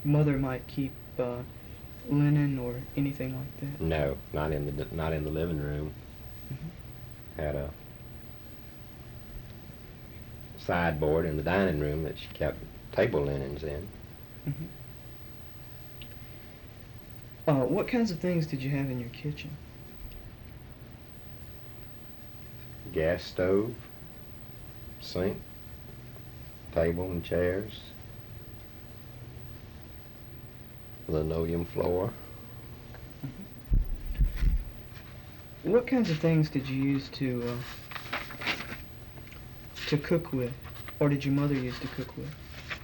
mother might keep linen or anything like that? No, not in the living room. Hmm. Had a sideboard in the dining room that she kept table linens in. Hmm. What kinds of things did you have in your kitchen? Gas stove, sink, table and chairs, linoleum floor. What kinds of things did you use to cook with, or did your mother use to cook with?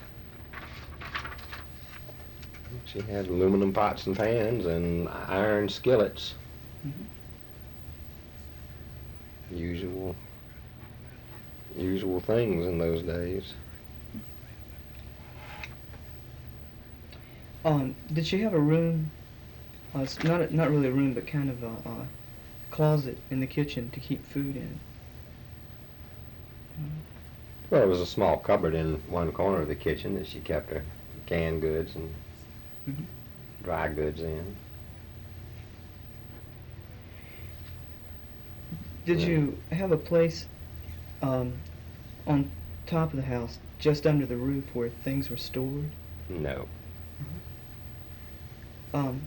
She had aluminum pots and pans and iron skillets. Hmm. Usual, usual things in those days. Did she have a room? Not really a room, but kind of a closet in the kitchen to keep food in. Well, there was a small cupboard in one corner of the kitchen that she kept her canned goods and Hmm. dry goods in. Did Yeah. you have a place um, on top of the house, just under the roof, where things were stored? No. Um,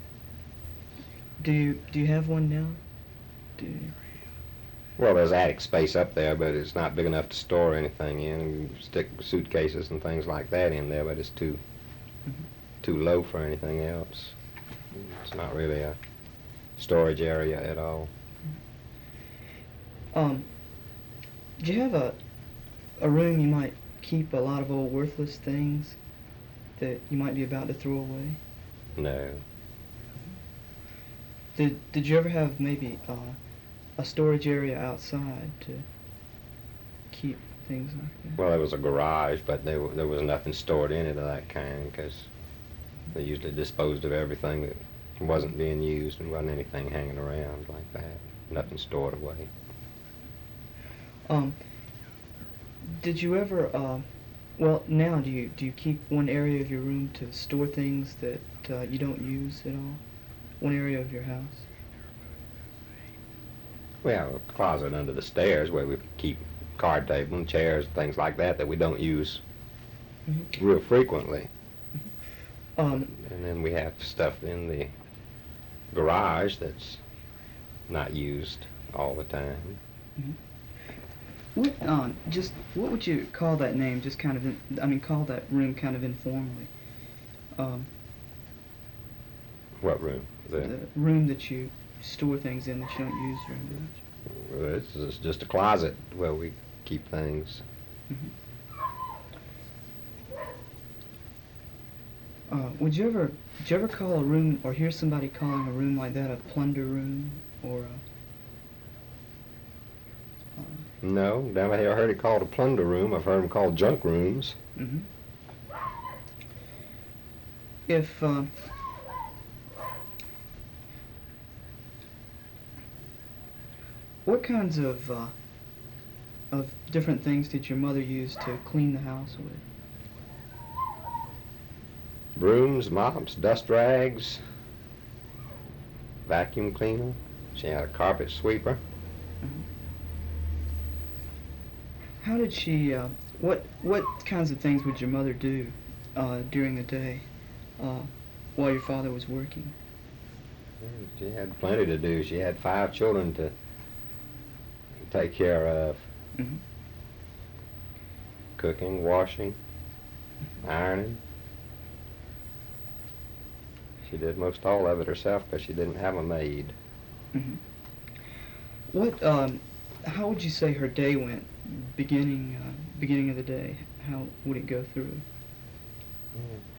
do you have one now? Do you? Well, there's attic space up there, but it's not big enough to store anything in. You stick suitcases and things like that in there, but it's Mhm. too low for anything else. It's not really a storage area at all. Um, do you have a room you might keep a lot of old worthless things that you might be about to throw away? No. Did you ever have maybe a storage area outside to keep things like that? Well, there was a garage, but there was nothing stored in it of that kind because they usually disposed of everything that wasn't being used and wasn't anything hanging around like that. Nothing stored away. Um, did you ever well, now do you keep one area of your room to store things that you don't use at all? One area of your house? We have a closet under the stairs where we keep card table and chairs, things like that that we don't use Hmm. real frequently. Um, And then we have stuff in the garage that's not used all the time. mhm. What just what would you call that name? Just kind of, I mean, call that room kind of informally. Um, What room? the room that you store things in that you don't use very much. This is just a closet where we keep things. Hmm. Would you ever call a room or hear somebody calling a room like that a plunder room or No, never heard it called a plunder room. I've heard them called junk rooms. hmm if what kinds of different things did your mother use to clean the house with? Brooms, mops, dust rags, vacuum cleaner. She had a carpet sweeper. Mhm. How did she? What kinds of things would your mother do during the day uh, while your father was working? She had plenty to do. She had 5 children to take care of. Hmm. Cooking, washing, ironing. She did most all of it herself because she didn't have a maid. Hmm. What? How would you say her day went? Beginning of the day. How would it go through?